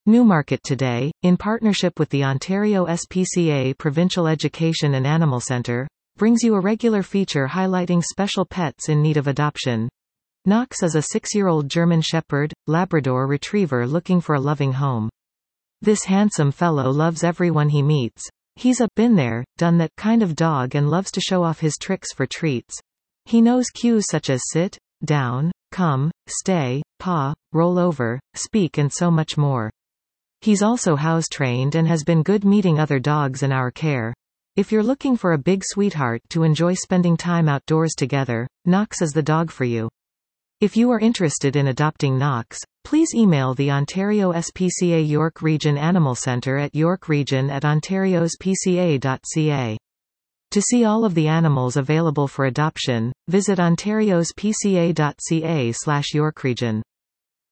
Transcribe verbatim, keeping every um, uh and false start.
Newmarket Today, in partnership with the Ontario S P C A Provincial Education and Animal Centre, brings you a regular feature highlighting special pets in need of adoption. Knox is a six-year-old German Shepherd, Labrador Retriever looking for a loving home. This handsome fellow loves everyone he meets. He's a been there, done that kind of dog and loves to show off his tricks for treats. He knows cues such as sit, down, come, stay, paw, roll over, speak and so much more. He's also house-trained and has been good meeting other dogs in our care. If you're looking for a big sweetheart to enjoy spending time outdoors together, Knox is the dog for you. If you are interested in adopting Knox, please email the Ontario S P C A York Region Animal Centre at yorkregion at ontariospca dot c a. To see all of the animals available for adoption, visit ontariospca dot c a slash yorkregion.